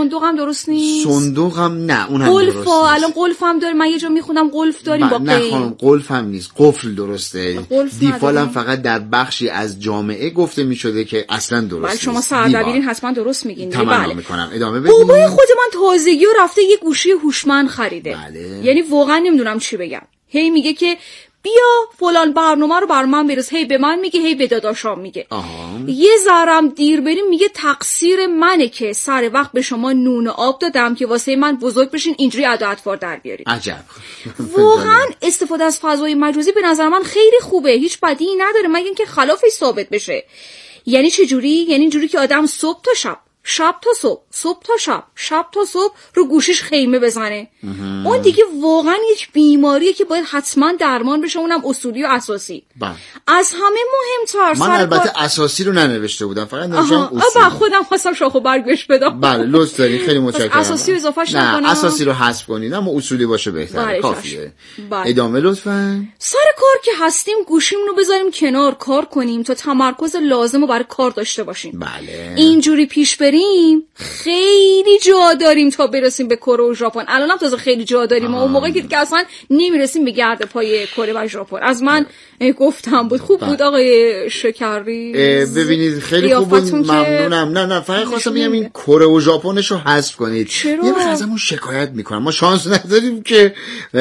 صندوق هم درست نیست. صندوق هم نه، اون هم قلف درست نیست. الان قلف هم داره، من یه جا میخونم قلف داریم با نه خانم قلف هم نیست، قفل درسته. دیفال هم فقط در بخشی از جامعه گفته میشده که اصلا درست نیست. بله شما سردبیرین حتما درست میگین. بله میکنم. ادامه بدید. بابای خود من تازگی رفته یه گوشی هوشمند خریده. بله. یعنی واقعا نمیدونم چی بگم. هی میگه که بیا فلان برنامه رو بر من برس، هی به من میگه، هی به داداشام میگه. یه ذرم دیر بریم میگه تقصیر منه که سر وقت به شما نون و آب دادم که واسه من بزرگ بشین اینجوری ادا اطوار در بیارید. عجب. واقعا استفاده از فضای مجازی به نظر من خیلی خوبه، هیچ بدی نداره مگه اینکه خلافش ثابت بشه. یعنی چه جوری؟ یعنی اینجوری که آدم صبح تا شب، شب تا صبح، صبح تا شب، شب تا صبح رو گوشش خیمه بزنه. اون دیگه واقعا یک بیماریه که باید حتما درمان بشه، اونم اصولی و اساسی. از همه مهمتر من البته اساسی رو ننوشته بودم، فقط نوشتم اصولی. خودم خواستم شاخ و برگ بهش بدم. بله لطف داری، خیلی متشکرم. اساسی رو اضافهش نکنم. نه اساسی رو حذف کنید، اما اصولی باشه بهتره. کافیه. ادامه لطفاً. سر کار که هستیم گوشیمون رو بذاریم کنار، کار کنیم تا تمرکز لازم رو برای کار داشته باشیم. بله. اینجوری پیش بریم خیلی جا داریم تا برسیم به کره و ژاپن. الانم تازه خیلی جا داریم. اون موقعی که اصلا نمیرسیم به گرد پای کره و ژاپن. از من گفتم بود خوب بود آقای شکری. ببینید خیلی خوب بود، ممنونم. نه فقط خواستم بگم این کره و ژاپنش رو حذف کنید. یه وقت ازمون شکایت میکنن، ما شانس نداریم که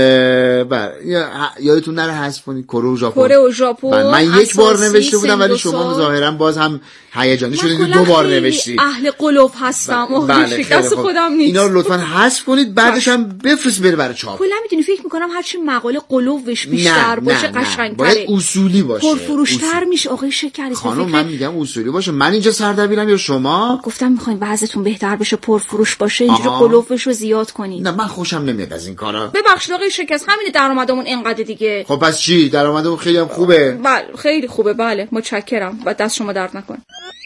یادتون نره حذف کنید کره و ژاپن. من یک بار نوشته بودم ولی شما ظاهرا باز هم هیجانی شدید دو بار نوشتید. اهل قلوب هستم. شکست خودم نیست. اینا رو لطفاً حذف کنید، بعدش هم بفرست بره برای چاپ. کلا میدونی فکر میکنم هرچی مقاله قلوبش بیشتر باشه قشنگ‌تره، باید اصولی باشه، پرفروش‌تر میشه. آقای شکری خانم من میگم اصولی باشه. من اینجا سردبیرم یا شما؟ گفتم میخواین وضعتون بهتر بشه، پرفروش باشه، اینجوری قلوبش رو زیاد کنید. نه من خوشم نمیاد از این کارا. ببخشید آقای شکست، همین درآمدمون اینقدر دیگه. خب پس چی؟ درآمدمون خیلی هم خوبه. بله خیلی خوبه. بله متشکرم و دست شما درد نکنه.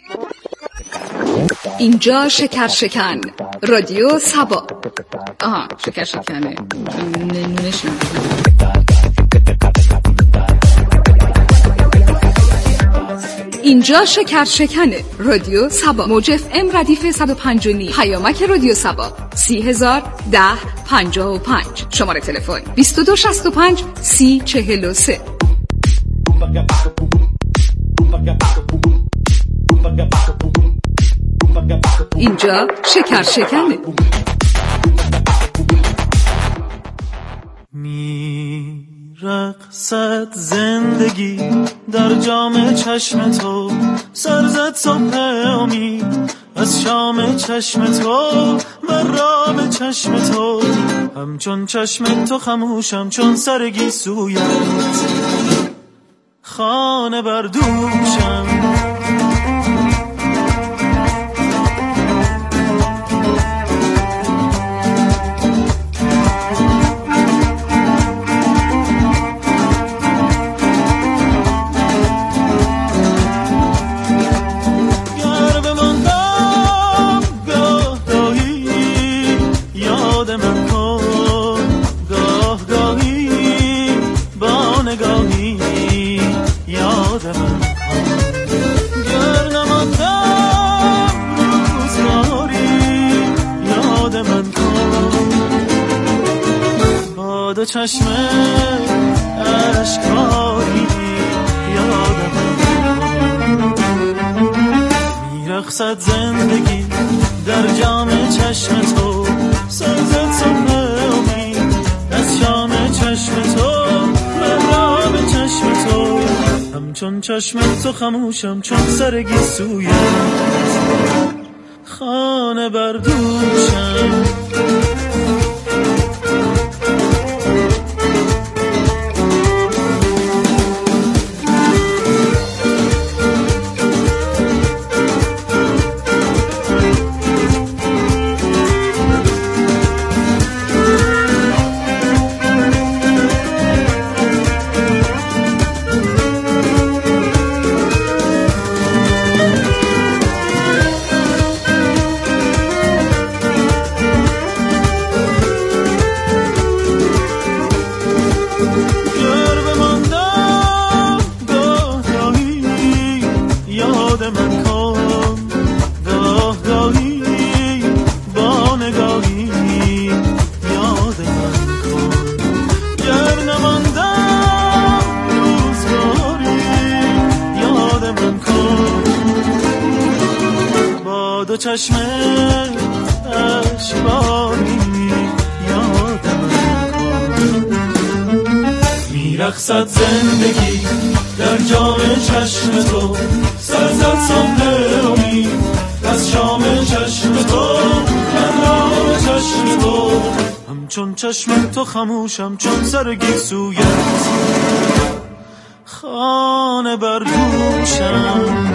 اینجا شکر شکن رادیو سبا. شکر شکنه نونش. اینجا شکر شکنه رادیو سبا، موج اف ام ردیف 105.9، پیامک رادیو سبا 3010-1055، شماره تلفن 2265-3043. اینجا شکر شکنه. میرقصد زندگی در جام چشم تو، سرزد صبح امید از شام چشم تو، مرام چشم تو، همچون چشم تو خموشم چون سرگی سویت، خانه بردوشم. چشم اشکاری یادم میرقصد زندگی در جام چشم تو، سرزد صبح امید از شام چشم تو، مرام چشم تو، همچون چشم تو خموشم چون سرگی سویت، خانه بردوشم. رقصد زندگی در جام چشم تو، سر زد صبح امید از شام چشم تو، من رام چشم تو، همچون چشم تو خموشم چون سر گیسویت، خانه برگوشم.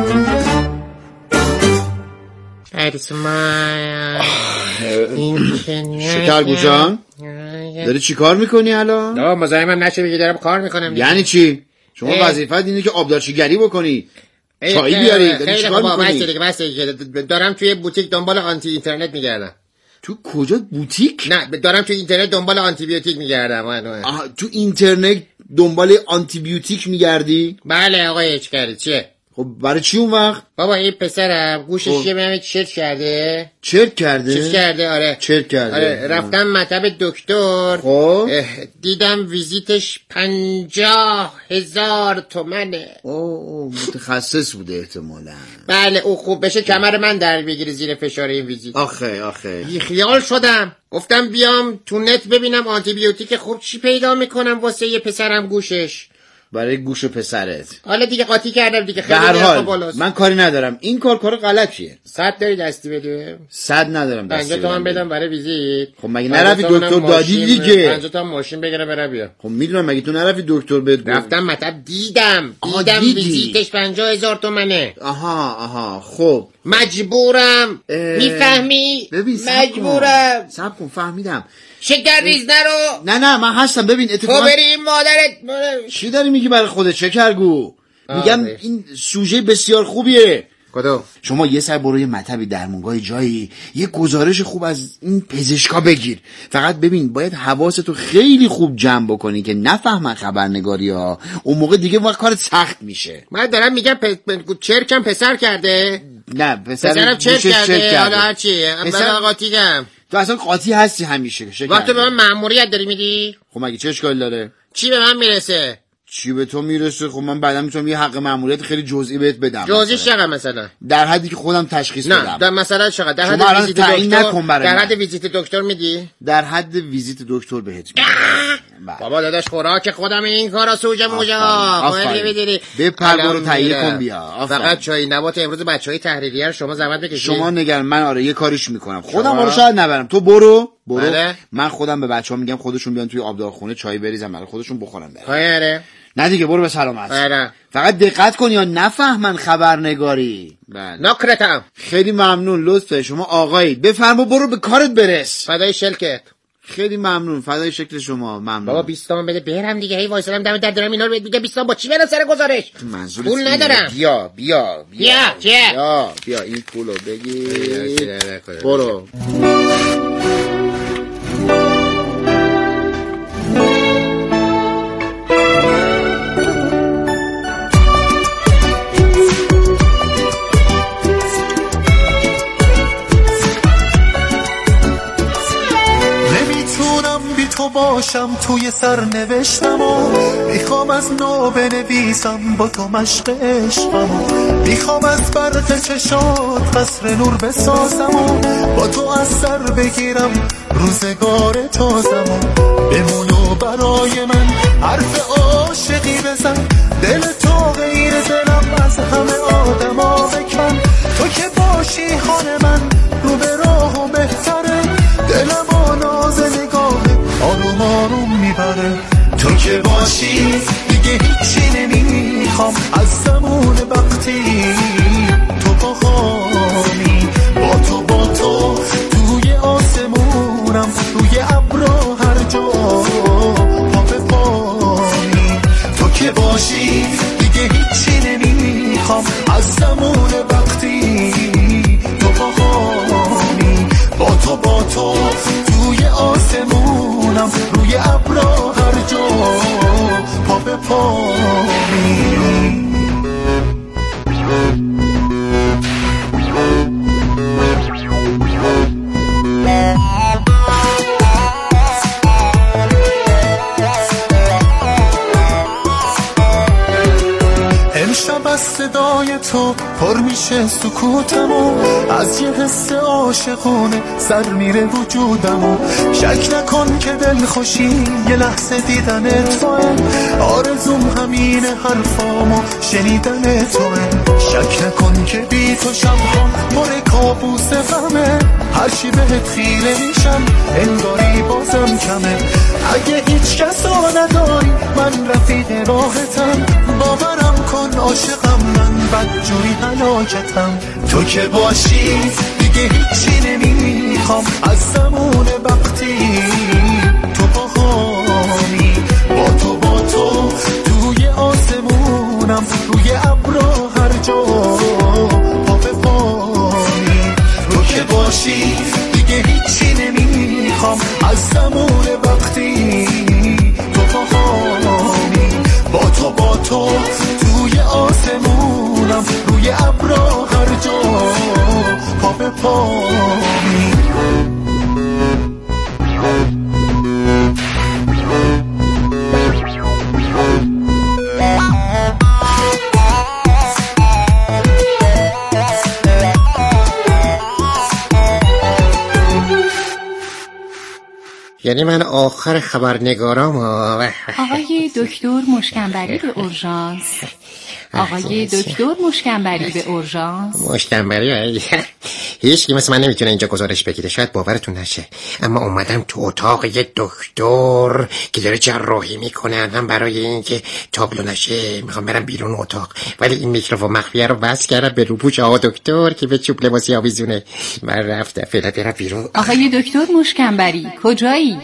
شکر گوشان داری چی کار میکنی الان؟ نه مزاحمم نشه بگی دارم کار میکنم. یعنی چی؟ شما وظیفت اینه که آبدارچیگری بکنی، چایی بیاری، داری چی کار میکنی؟ بسه دارم توی بوتیک دنبال آنتی اینترنت میگردم. تو کجا بوتیک؟ نه دارم توی اینترنت دنبال آنتی بیوتیک میگردم. تو اینترنت دنبال آنتی بیوتیک میگردی؟ بله آقای چیکاری چیه؟ خب برای چی اون وقت؟ بابا این پسرم گوشش یه مهمه چرت کرده. چرت کرده؟ چرت کرده آره. چرت کرده. آره رفتم مطب دکتر. خب دیدم ویزیتش 50,000 تومنه. اوه متخصص بوده احتمالاً. بله او خوب بشه کمر من در بگیره زیر فشار این ویزیت. آخه بی خیال شدم گفتم بیام تو نت ببینم آنتی بیوتیک خوب چی پیدا میکنم واسه یه پسرم گوشش. برای گوش پسرت. حالا دیگه قاطی کردم دیگه خیلی. به هر حال من کاری ندارم. این کار غلطیه. 100 داری دستی بدی؟ 100 ندارم دستی. 50 تومن بدم برای ویزیت. خب مگه نرفتی دکتر دادی دیگه؟ 50 تومن ماشین بگیره بره بیا. خب میدونم مگه تو نرفتی دکتر بهت گفت؟ رفتم مطب دیدم ویزیتش 50,000 تومنه. آها خب مجبورم. میفهمی؟ مجبورم. صبر کن فهمیدم. شکر ریز نرو. نه من هستم. ببین اتفاقا تو بریم مادرت. چی داری میگی برای خودت شکرگو؟ میگم این سوژه بسیار خوبیه. کدوم؟ شما یه سر برو یه مطبی درمونگاه جایی یه گزارش خوب از این پزشکا بگیر. فقط ببین باید حواستو خیلی خوب جمع بکنی که نفهمن خبرنگاری ها. اون موقع دیگه وقت کارت سخت میشه. من دارم میگم چرکم پسر کرده. نه پسرم چرک کرده. حالا هرچیه من قاطیگم. تو اصلا قاطی هستی همیشه. وقت به من مأموریت داری میدی؟ خب مگه چه اشکالی داره؟ چی به من میرسه؟ چی به تو میرسه؟ خب من بعدا میتونم یه حق مأموریت خیلی جزئی بهت بدم. جزئیش چقدر مثلا؟ در حدی که خودم تشخیص بدم. نه در مثلا چقدر؟ در حد ویزیت دکتر. در حد ویزیت دکتر میدی؟ در حد ویزیت دکتر بهت میدم. بابا داداش خوراک خودم این کارا سوجه موجه ها. باید بدیری. بپر برو تهیه کن بیا. فقط چای نبات امروز بچهای تحریریه رو شما زحمت بکشید. شما نگران من آره یه کاریش میکنم. خودم رو شاید نبرم. تو برو. من خودم به بچه‌ها میگم خودشون بیان توی آبدارخونه چای بریزن برای خودشون بخورن. آره. نه دیگه برو به سلامت. آره. فقط دقت کن یا نفهمن خبرنگاری. بله. نکرتم. خیلی ممنون لطفه شما آقایی. بفرما برو به کارت برس. فدای شلکت. خیلی ممنون فدای شکل شما. ممنون. بابا 20 تومن بده برم دیگه. هی وایسادم دم در دارم اینا رو میگم 20 تومن با چی برم سر گزارش؟ پول ندارم. بیا این پولو بگیر. برو. تو باشم توی سرنوشتم و میخوام از نو بنویسم با تو مشق عشقم، میخوام از برق چشات قصر نور بسازم و با تو از سر بگیرم روزگار تازم و بمونو برای من حرف عاشقی بزن، دل تو غیر دلم از همه آدما بکن، تو که باشی خان من رو به راه و بهتره، دلم و ناز نگاه آروم آروم میبره، تو که باشی دیگه هیچی نمیخوام از زمان وقتی تو پاهامی، با تو توی آسمونم روی ابرا هر جا پا به پامی، تو که باشی دیگه هیچی نمیخوام از زمان وقتی تو پاهامی، با تو توی آسمونم روی ابرا هر جا پا به پامی. تو پر میشه سکوتمو، از یه حس عاشقونه سر میره وجودمو. شک نکن که دل خوشی یه لحظه دیدن توه، آرزوم همین حرفامو شنیدن توه. شک نکن که بی تو شبهام پر کابوس غمه، هرچی بهت خیره میشم انگاری بازم کمه. اگه هیچ کسا نداری من رفیق راحتم، باورم کن عاشقم من بدجوری هلاکتم. تو که باشی دیگه هیچی نمیخوام از زمان وقتی تو باهامی. با تو توی آسمونم روی ابرا هر جا پا به پایی. تو که باشی دیگه هیچی نمیخوام از زمان وقتی تو باهامی. با تو توی آسمونم روی ابرا هر جا پا به پایی. یعنی من آخر خبرنگارام. آقای دکتر مشکنبری به اورژانس. آقای دکتر مشکنبری به اورژانس. مشکنبری؟ هیچ کی مثل من نمیتونه اینجا گزارش بگیره، شاید باورتون نشه، اما اومدم تو اتاق یه دکتر که داره جراحی میکنه. هم برای اینکه تابلو نشه میخوام برم بیرون اتاق، ولی این میکروفون مخفیه رو بس کردم به روپوش آقا دکتر که به چوب لباسی آویزونه. من رفتم فعلا برم بیرون. آقای دکتر مشکنبری کجایی؟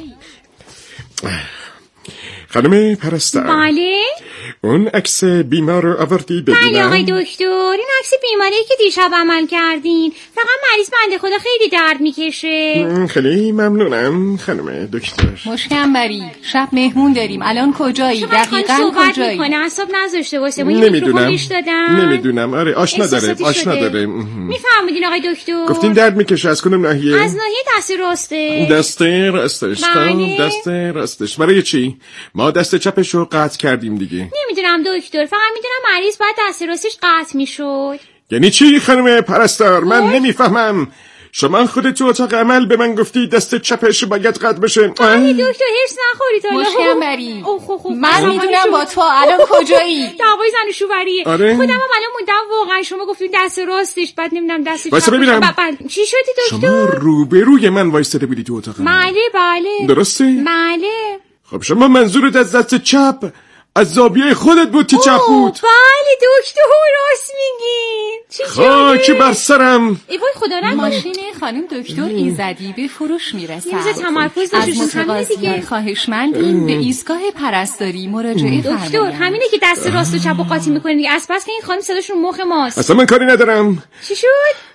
خانم پرستار. بله؟ اون عکس بیمار رو آوردی ببینم؟ بله آقای دکتر، این عکس بیماری که دیشب عمل کردین. فقط مریض بنده خدا خیلی درد میکشه. خیلی ممنونم خانم دکتر. مشکنبری شب مهمون داریم، الان کجایی؟ دقیقاً کجایی؟ اعصاب نذاشته واسه ما یه میکروفون ریش دادم. نمیدونم. آره آشنا داره. میفهمیدین آقای دکتر؟ گفتین درد میکشه از کدوم ناحیه؟ از ناحیه دست راسته. دست راستش. بله. دست راستش. برای چی؟ ما دست چپش رو قطع کردیم دیگه. نمیدونم دکتر، فقط میدونم مریض باید دست راستش قطع میشد. یعنی چی خانم پرستار؟ من نمیفهمم. شما خودت تو اتاق عمل به من گفتی دست چپش باید قطع بشه. آره دکتر هرس نخورید حالا. مشکنبری من میدونم با تو الان کجایی؟ دعوای زن و شوهریه. آره؟ خودم هم الان موندم واقعا. شما گفتید دست راستش، بعد نمیدونم دست چپش. واسه ببینم. چی شدی دکتر؟ شما روبروی من وایستاده بودی تو اتاق عمل. بله. درسته؟ بله. خب شما منظورت از دست چپ از زاویه خودت بود که چپ بود؟ بله دکتر راست میگی. چی خاکی بر سرم. ای وای خدا نکنه. ماشین خانم دکتر ایزدی به فروش میرسد. تمرکز از متقاضیان خواهشمندیم به ایستگاه پرستاری مراجعه فرمایید. دکتر همینه که دست راست و چپ و قاطی میکنه دیگه. از پس که این خانم صداشون مخ ماست. اصلا من کاری ندارم. چی شد؟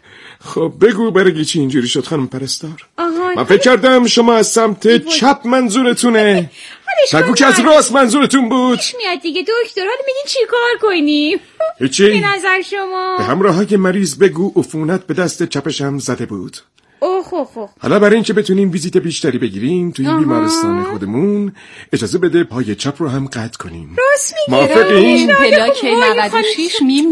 خب بگو برای چی اینجوری شد خانم پرستار؟ من فکر کردم شما از سمت چپ منظورتونه. بگو که از راست منظورتون بود. پیش میاد دیگه دکتر. حالا میگین چی کار کنیم؟ هیچی. به نظر شما به همراهی مریض بگو عفونت به دست چپش هم زده بود. اوه. حالا برای اینکه بتونیم ویزیت بیشتری بگیریم توی بیمارستان خودمون اجازه بده پای چپ رو هم قطع کنیم. راست میگی. موافقین؟ پلاک 96 میم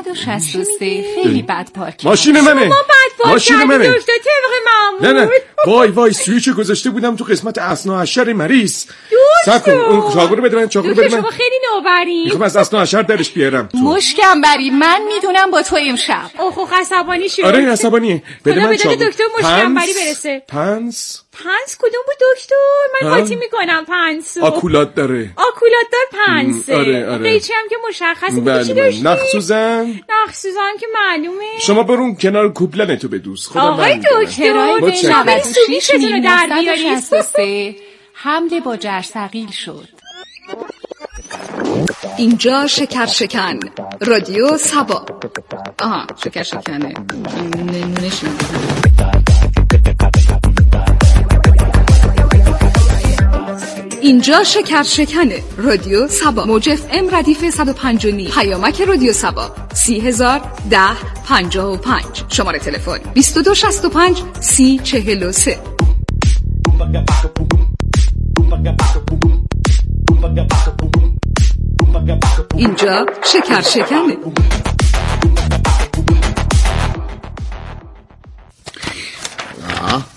963 خیلی بد پارک. ماشین منه. ماشین منه. دکتر طبق معمول. نه وای سویچ گذاشته بودم تو قسمت اثناعشر مریض. صبر کن اون چاقو رو بده من. شما خیلی نوبری. میخوام از اثناعشر درش بیارم. مشکنبری من میدونم با تو امشب. اوه عصبانی شد. آره عصبانیه. بده من چاقو. دکتر مشکنبری برسه. پنس کدوم بود دکتر؟ من قاطی میکنم پنس. آکولات داره. آکولات دار پنس. آره. قیچی هم که مشخصه. چی داشتی؟ نخ سوزن که معلومه. شما برون کنار کوبلن تو بدوز. آقای دکتر 96 میم 963 حمله با جرثقیل شد. اینجا شکن رادیو سبا. آها شکنه نمونهش اینجا شکنه رادیو سبا موج اف ام ردیف 105.9 پیامک رادیو سبا 30101055 شماره تلفن 2265 3043. اینجا شکنه.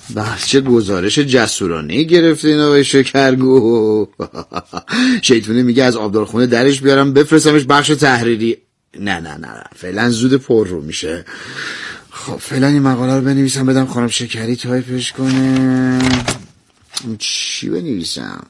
چه گزارش جسورانه گرفته این آقای شکرگو. شیطونه میگه از آبدارخونه درش بیارم بفرستمش بخش تحریری. نه فعلا زود پر رو میشه. خب فعلا این مقاله رو بنویسم بدم خانم شکری تایپش کنه. چی بنویسم؟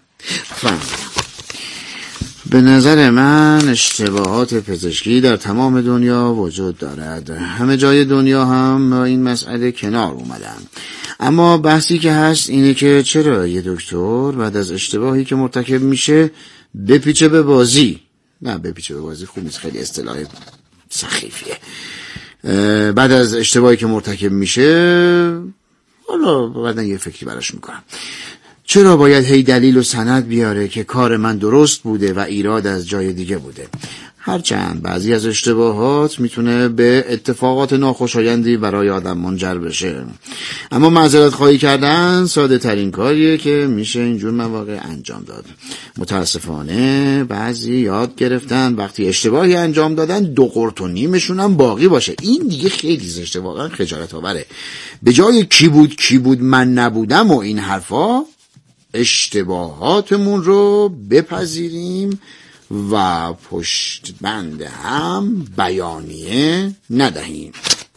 به نظر من اشتباهات پزشکی در تمام دنیا وجود دارد. همه جای دنیا هم با این مسئله کنار اومدن. اما بحثی که هست اینه که چرا یه دکتر بعد از اشتباهی که مرتکب میشه بپیچه به بازی. نه بپیچه به بازی خوب نیست، خیلی اصطلاح سخیفیه. بعد از اشتباهی که مرتکب میشه حالا بعدن یه فکری براش میکنم. چرا باید هی دلیل و سند بیاره که کار من درست بوده و ایراد از جای دیگه بوده؟ هرچند بعضی از اشتباهات میتونه به اتفاقات ناخوشایندی برای آدم منجر بشه، اما معذرت خواهی کردن ساده ترین کاریه که میشه اینجور مواقع انجام داد. متاسفانه بعضی یاد گرفتن وقتی اشتباهی انجام دادن 2 قرط و نیمشون هم باقی باشه. این دیگه خیلی زشته، واقعا خجالت آوره. به جای کی بود من نبودم و این حرفا، اشتباهاتمون رو بپذیریم و پشت بند هم بیانیه ندهیم.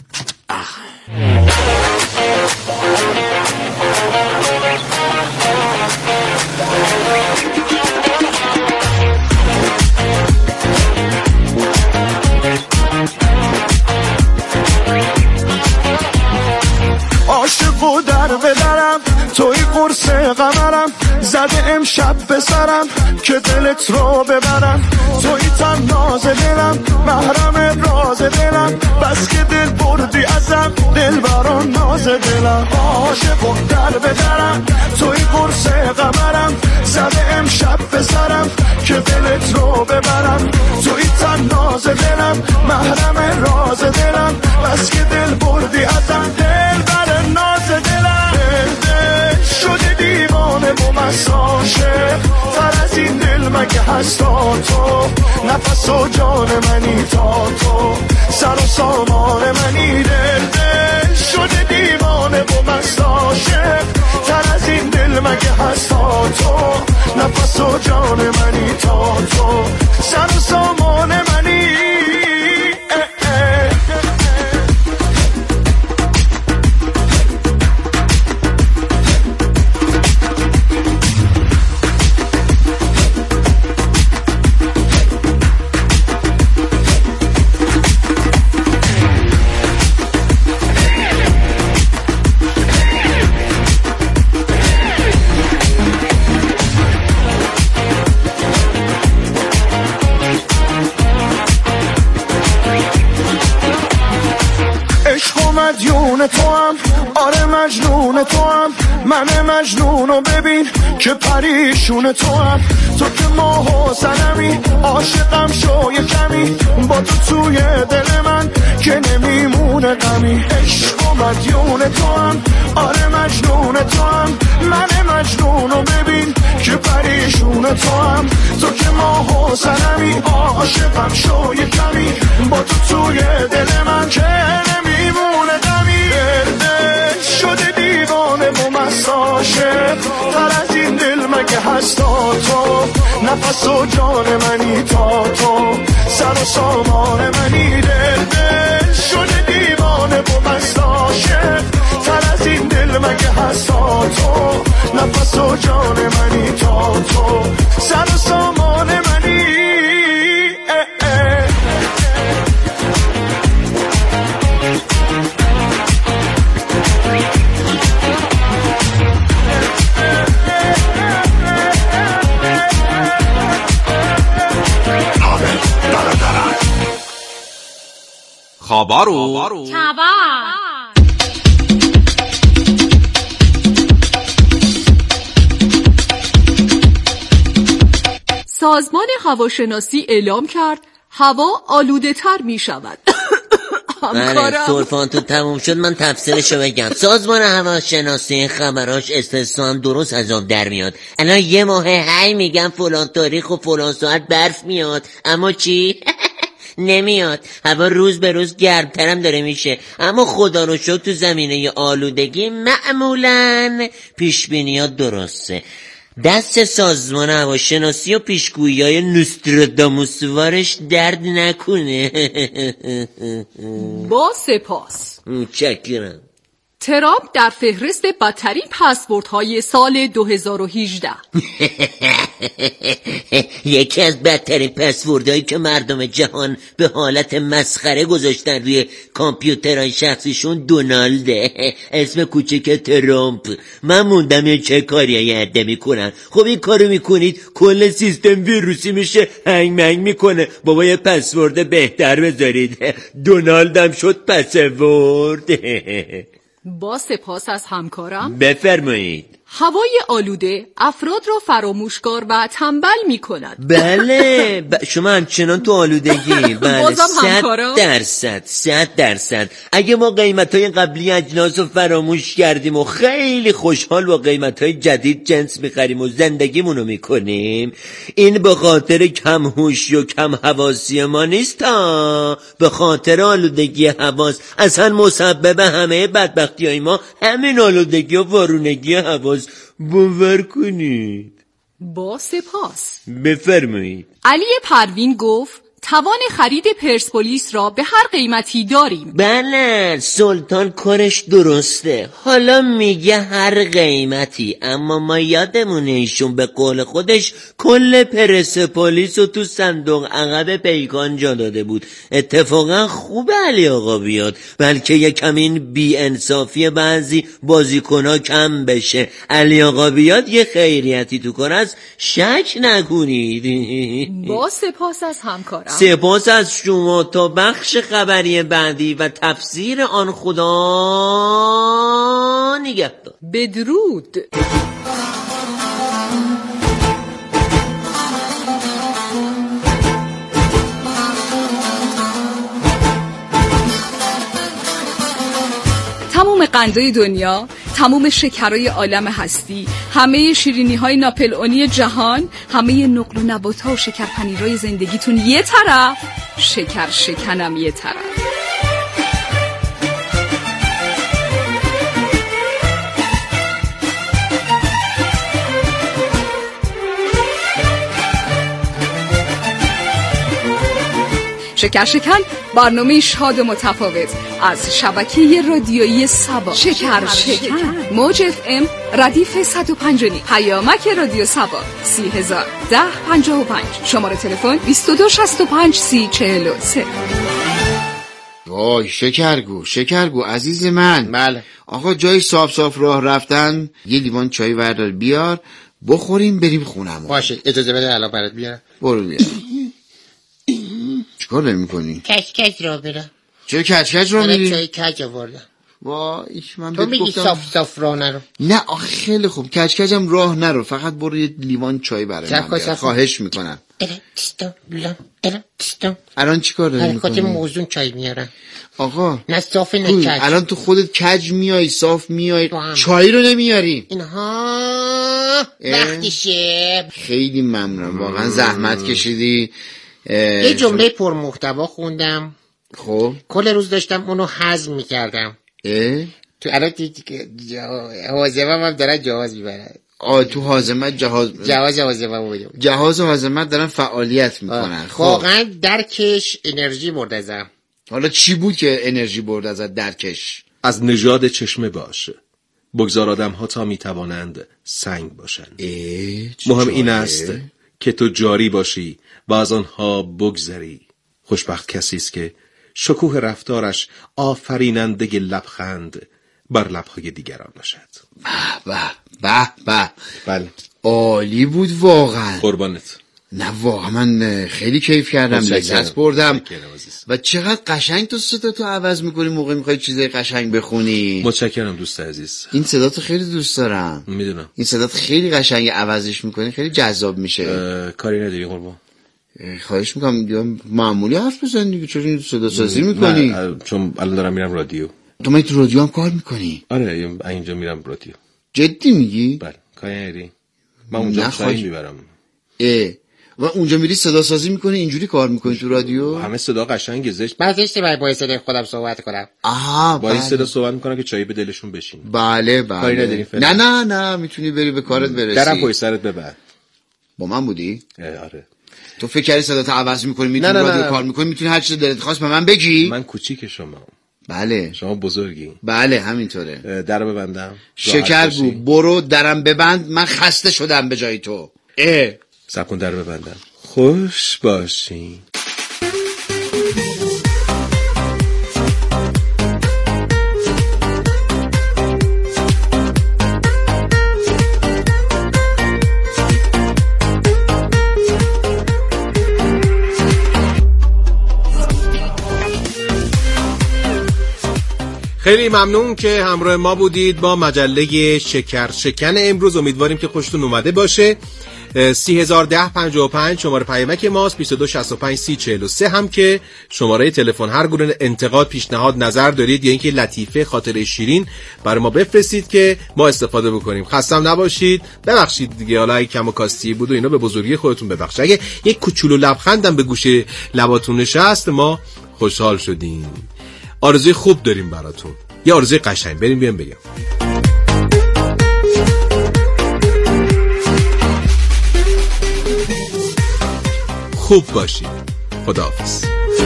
عاشق و در بدرم توی قرص قمرم، زده امشب به سرم که دلت رو ببرم. توی تن ناز دلم، محرم راز دلم، بس که دل بردی ازم، دل بران ناز دلم. عاشق و در بدرم توی قرص قمرم، زده امشب به سرم که دلت رو ببرم. توی تن ناز دلم، محرم راز دلم، بس که دل بردی ازم، دل بران ناز دلم. شده دیوانه و مساشه تر از این دل مگه هستا تو؟ نفس و جان منی تا تو، سر و سامان منی. دل شده دیوانه و مساشه تر از این دل مگه هستا تو؟ نفس و جان منی تا تو، سر و سامان منی. مدیون تو هم، آره مجنون تو هم، من مجنونو ببین که پریشون تو هم. تو که ماه و سنمی، عاشقم شو یه کمی، با تو توی دل من که نمیمونه غمی. عشق و مدیون تو هم، آره مجنون تو هم، من مجنونو ببین که پریشون تو هم. تو که ماه و سنمی، عاشقم شو یه کمی، با تو توی دل من که نمیمونه غمی. شده دیوانه و مساشه تر از این دل مگه هستا تو؟ نفس و جان منی تا تو، سر و سامان منی. دل شده دیوانه و مساشه تر از این دل مگه هستا تو؟ نفس و جان منی تا تو، سر و سامان منی. خبرو سازمان هواشناسی اعلام کرد هوا آلوده تر می شود. سرفان تو تموم شد من تفسیرشو بگم. سازمان هواشناسی خبراش استثنا هم درست از آب در میاد. الان یه ماه هی میگم فلان تاریخ و فلان ساعت برف میاد، اما چی؟ نمیاد. هوا روز به روز گرمترم داره میشه، اما خدا رو شکر تو زمینه آلودگی معمولاً پیشبینی‌ها درسته. دست سازمان هواشناسی و پیشگویی‌های نوستراداموسوارش درد نکنه. با سپاس. متشکرم. ترامپ در فهرست بدترین پسوردهای سال 2018. یکی از بدترین پسوردهایی که مردم جهان به حالت مسخره گذاشتن روی کامپیوترهای شخصیشون دونالده. اسم کوچیک ترامپ. من موندم یه چه کاری عده میکنن. خب این کارو میکنید کل سیستم ویروسی میشه، هنگ منگ میکنه. بابا یه پسورد بهتر بذارید. دونالدم شد پسورد. با سپاس از همکارم. بفرمایید. هوای آلوده افراد را فراموشکار و تنبل می کند. بله شما همچنان تو آلودگی. بله 100%. اگه ما قیمت‌های قبلی اجناس رو فراموش کردیم و خیلی خوشحال با قیمت‌های جدید جنس می‌خریم و زندگیمونو می‌کنیم، این به خاطر کم هوشی و کم حواسی ما نیست، به خاطر آلودگی حواس. اصلا مسبب همه بدبختی‌های ما همین آلودگی و وارونگی حواس. باور کنید. با سپاس. بفرمایید. علی پروین گفت توان خرید پرسپولیس را به هر قیمتی داریم. بله سلطان کارش درسته، حالا میگه هر قیمتی، اما ما یادمونه ایشون به قول خودش کل پرسپولیس رو تو صندوق عقب پیکان جا داده بود. اتفاقا خوب علی آقا بیاد، بلکه یکم این بی انصافی بعضی بازیکن‌ها کم بشه. علی آقا بیاد یه خیریتی تو کار است، شک نکنید. با سپاس از همکارم. سپاس از شما. تا بخش خبری بعدی و تفسیر آن خدا نگهدار. بدرود. تمام قندهای دنیا، تمام شکرهای عالم هستی، همه شیرینی‌های ناپلئونی جهان، همه نقل و نبات‌ها و شکرپنیرهای زندگیتون یه طرف، شکر شکنم یه طرف. شکر شکن برنامه شاد و متفاوت از شبکه رادیویی سبا. شکر شکن موج FM ردیف 105 پیامک رادیو سبا 301055. شماره تلفن 22653043. وای شکرگو عزیز من. بله آقا جای صاف راه رفتن یه لیوان چای بردار بیار بخوریم بریم خونم. باشه اجازه بده الان برات بیارم. برو بیار. چیکار داری میکنی؟ کچ را برم. چرا کچ را میری؟ چای کچ آوردم. وای من تو میگی صاف راه نرو. نه آخه خیلی خوب کچم راه نرو، فقط برو یه لیوان چای برای من بیار. خواهش میکنم. الان چیکار داری میکنی؟ خاطر موزون چای میارم. آقا نه صاف نه کج. الان تو خودت کج میای صاف میای چای رو نمیاری. اینها وقتشه. خیلی ممنونم واقعا زحمت کشیدی. یه جمله پرمحتوا خوندم. خب کل روز داشتم اونو هضم میکردم. تو الان حازمم هم دارن جهاز میبرن. تو حازمت جهاز حازمت دارن فعالیت میکنن. خب واقعا درکش انرژی برد ازم. حالا چی بود که انرژی برد ازت درکش؟ از نژاد چشمه باشه، بگذار آدم ها تا میتوانند سنگ باشند. مهم این است که تو جاری باشی و از آنها بگذری. خوشبخت کسی است که شکوه رفتارش آفریننده لبخند بر لبهای دیگران باشد. به بله عالی بود واقعا. قربانت. نه واقعا من خیلی کیف کردم، لذت بردم. و چقدر قشنگ تو صداتو عوض میکنی موقع میخوای چیزای قشنگ بخونی. متشکرم دوست عزیز. این صداتو خیلی دوست دارم. میدونم این صدات خیلی قشنگ، عوضش میکنی خیلی جذاب میشه. کاری نداری قربان. خواهش میکنم معمولی حرف بزن دیگه، چرا این صدا سازی میکنی؟ چون الان دارم میرم رادیو. تو من تو رادیو هم کار میکنی؟ آره اینجا میرم رادیو. جدی میگی؟ بله کاری نداری. من اونجا چای میبرم. و اونجا میری صدا سازی میکنی، اینجوری کار میکنی تو رادیو؟ همه صدا قشنگ زشت. من زشتی باید با صدای خودم صحبت کنم. آها با این صدا صحبت میکنم که چایی به دلشون بشین. بله کاری نداری نه نه نه میتونی بری به کارت برسی. درم پشت سرت ببر. با من بودی؟ آره. تو فکر کردی صدات عوض میکنی میتونی رادیو کار میکنی، میتونی هر چیز دلت خواست به من بگی؟ من کوچیک شما. بله. شما بزرگی. بله همینطوره. درو ببندم. شکرگو برو درم ببند، من خسته شدم به جای تو. سکون در ببندم. خوش باشین. خیلی ممنون که همراه ما بودید با مجله شکر شکن امروز. امیدواریم که خوشتون اومده باشه. 301055 شماره پیامک ماست، 2265 هم که شماره تلفن. هر گونه انتقاد، پیشنهاد، نظر دارید یا اینکه لطیفه، خاطره شیرین برای ما بفرستید که ما استفاده بکنیم. خستم نباشید. ببخشید دیگه، حالا اگه کم و کاستی بود و اینا به بزرگی خودتون ببخشید. اگه یک کوچولو لبخندم به گوش لباتون نشست ما خوشحال شدیم. آرزوی خوب داریم براتون، یه آرزوی قشنگ. بریم بیام بگم. خوب باشید. خداحافظ.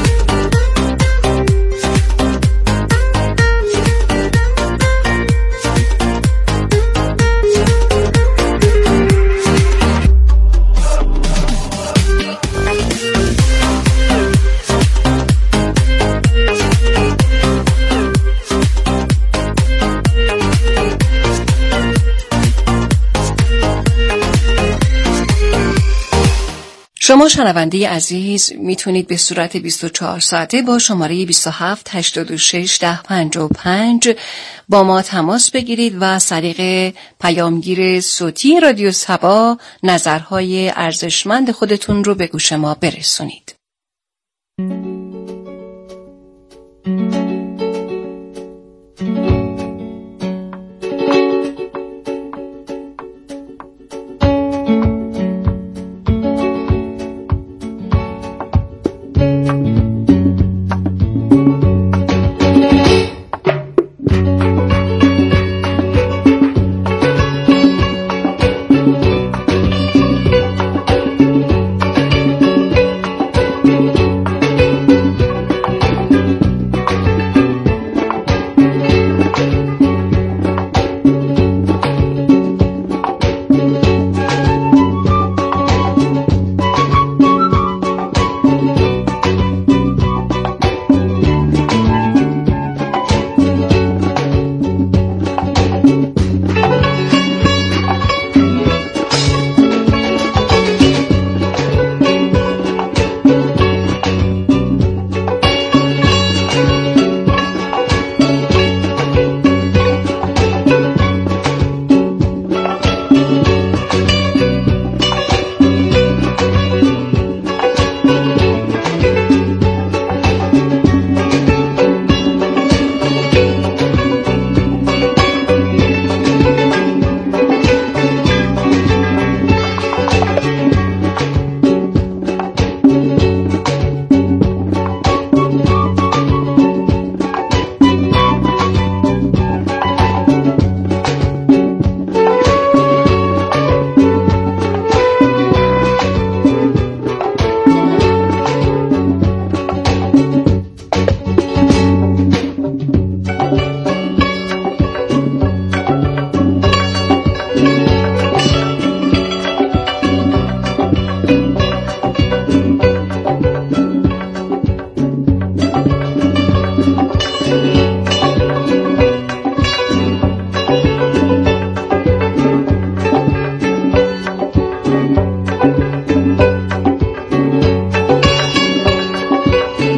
شما شنونده عزیز میتونید به صورت 24 ساعته با شماره 27 86 1055 با ما تماس بگیرید و از طریق پیامگیر صوتی رادیو صبا نظرهای ارزشمند خودتون رو به گوش ما برسونید.